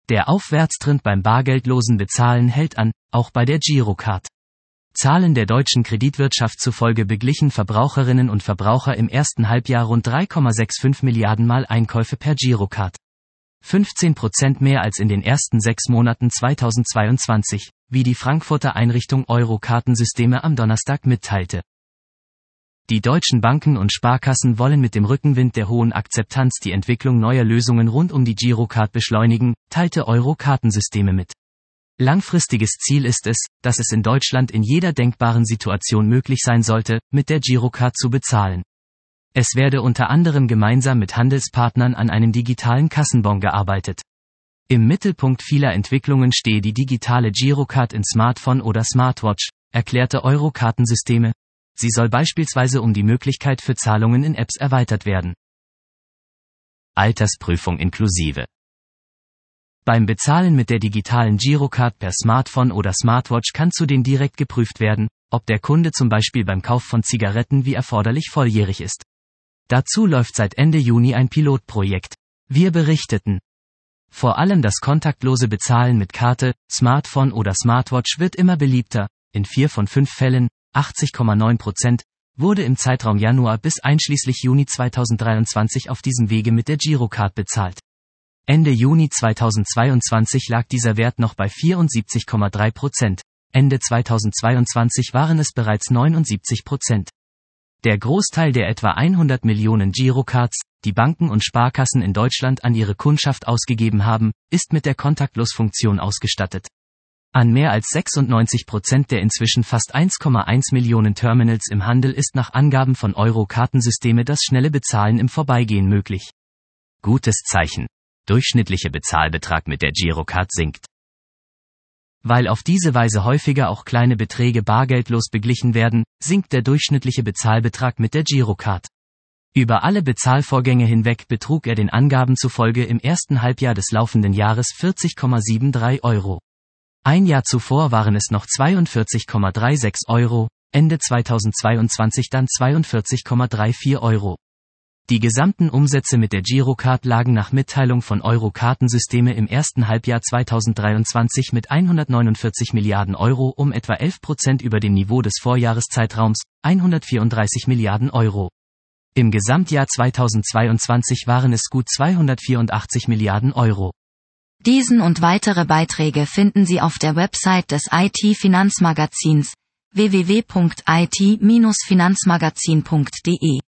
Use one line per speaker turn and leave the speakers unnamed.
Der Aufwärtstrend beim bargeldlosen Bezahlen hält an, auch bei der Girocard. Zahlen der deutschen Kreditwirtschaft zufolge beglichen Verbraucherinnen und Verbraucher im ersten Halbjahr rund 3,65 Milliarden Mal Einkäufe per Girocard. 15% mehr als in den ersten 6 Monaten 2022, wie die Frankfurter Einrichtung Euro-Kartensysteme am Donnerstag mitteilte. Die deutschen Banken und Sparkassen wollen mit dem Rückenwind der hohen Akzeptanz die Entwicklung neuer Lösungen rund um die Girocard beschleunigen, teilte Euro-Kartensysteme mit. Langfristiges Ziel ist es, dass es in Deutschland in jeder denkbaren Situation möglich sein sollte, mit der Girocard zu bezahlen. Es werde unter anderem gemeinsam mit Handelspartnern an einem digitalen Kassenbon gearbeitet. Im Mittelpunkt vieler Entwicklungen stehe die digitale Girocard in Smartphone oder Smartwatch, erklärte Euro-Kartensysteme. Sie soll beispielsweise um die Möglichkeit für Zahlungen in Apps erweitert werden. Altersprüfung inklusive. Beim Bezahlen mit der digitalen Girocard per Smartphone oder Smartwatch kann zudem direkt geprüft werden, ob der Kunde zum Beispiel beim Kauf von Zigaretten wie erforderlich volljährig ist. Dazu läuft seit Ende Juni ein Pilotprojekt. Wir berichteten. Vor allem das kontaktlose Bezahlen mit Karte, Smartphone oder Smartwatch wird immer beliebter. In 4 von 5 Fällen, 80,9%, wurde im Zeitraum Januar bis einschließlich Juni 2023 auf diesem Wege mit der Girocard bezahlt. Ende Juni 2022 lag dieser Wert noch bei 74,3%. Ende 2022 waren es bereits 79%. Der Großteil der etwa 100 Millionen Girocards, die Banken und Sparkassen in Deutschland an ihre Kundschaft ausgegeben haben, ist mit der Kontaktlos-Funktion ausgestattet. An mehr als 96% der inzwischen fast 1,1 Millionen Terminals im Handel ist nach Angaben von Euro-Kartensysteme das schnelle Bezahlen im Vorbeigehen möglich. Gutes Zeichen. Durchschnittlicher Bezahlbetrag mit der Girocard sinkt. Weil auf diese Weise häufiger auch kleine Beträge bargeldlos beglichen werden, sinkt der durchschnittliche Bezahlbetrag mit der Girocard. Über alle Bezahlvorgänge hinweg betrug er den Angaben zufolge im ersten Halbjahr des laufenden Jahres 40,73 Euro. Ein Jahr zuvor waren es noch 42,36 Euro, Ende 2022 dann 42,34 Euro. Die gesamten Umsätze mit der Girocard lagen nach Mitteilung von Euro-Kartensysteme im ersten Halbjahr 2023 mit 149 Milliarden Euro um etwa 11% über dem Niveau des Vorjahreszeitraums, 134 Milliarden Euro. Im Gesamtjahr 2022 waren es gut 284 Milliarden Euro.
Diesen und weitere Beiträge finden Sie auf der Website des IT-Finanzmagazins www.it-finanzmagazin.de.